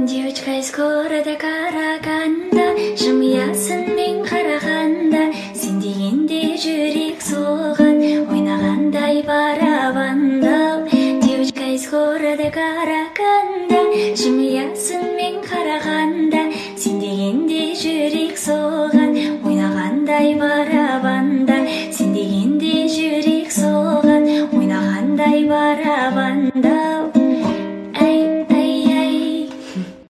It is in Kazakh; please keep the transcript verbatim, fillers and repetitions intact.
Девочка из города Караганда, жымиясын мен қарағанда, сен дегенде жүрек соған, ойнағандай барабандау. Девочка из города Караганда, жымиясын мен қарағанда, сен дегенде жүрек соған, ойнағандай барабандау.